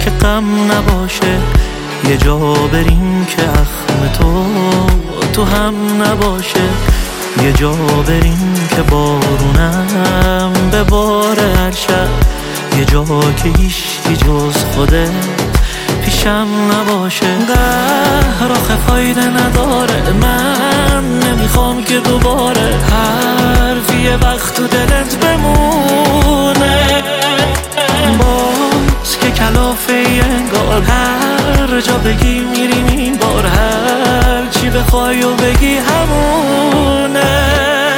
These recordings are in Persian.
که غم نباشه، یه جا بریم که اخم تو هم نباشه، یه جا بریم که بارونم بباره هر شب، یه جا که هیچی جز خودت پیشم نباشه. قهر آخه فایده نداره، من نمیخوام که دوباره حرفی یه وقت تو دلت بمونه، باز که کلافه انگار هر جا بگی میریم این بار، هر چی بخوای و بگی همونه.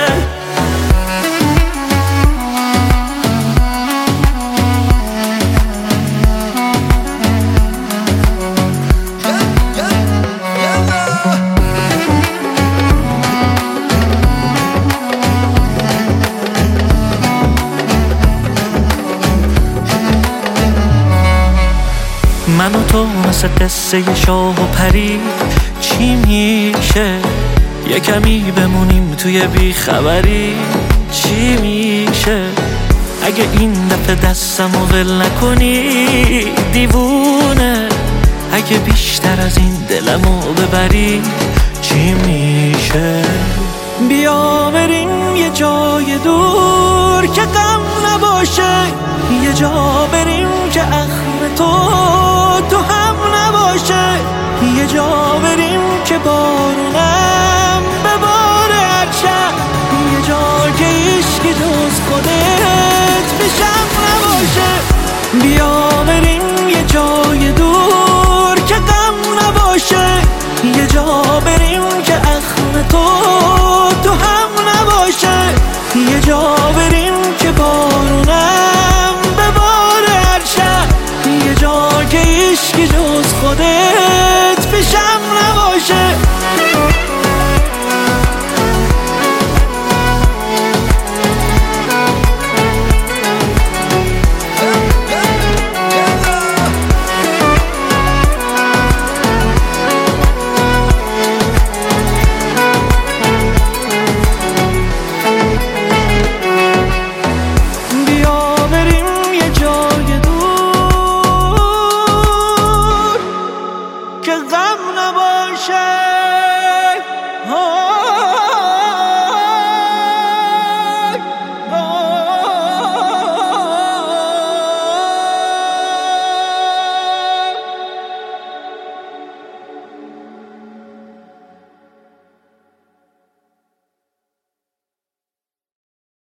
من و تو مثل قصه شاه و پری، چی میشه یه کمی بمونیم توی بیخبری، چی میشه اگه این دفعه دستم و ول نکنی دیوونه، اگه بیشتر از این دلمو ببری چی میشه. بیا بریم یه جای دور که غم نباشه، یه جا بریم که اخم تو هم نباشه، یه جا بریم که بارونم بباره هر شب، یه جا که هیچکی جز خودت پیشم نباشه. بیا بریم